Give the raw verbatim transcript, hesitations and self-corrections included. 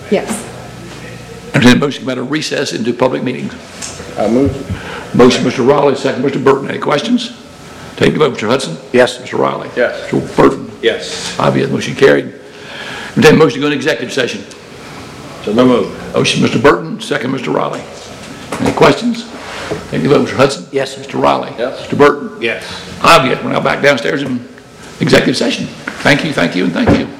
Yes. Entertain a motion about a recess into public meetings. I move. Motion, Mister Raleigh, second, Mister Burton. Any questions? Take the vote, Mister Hudson. Yes. Mister Riley. Yes. Mister Burton. Yes. Five yes, motion carried. Entertain a motion to go into executive session. So no move. Motion, Mister Burton, second, Mister Riley. Any questions? Take the vote, Mister Hudson. Yes. Mister Riley. Yes. Mister Burton. Yes. Five yes, we're now back downstairs in executive session. Thank you, thank you, and thank you.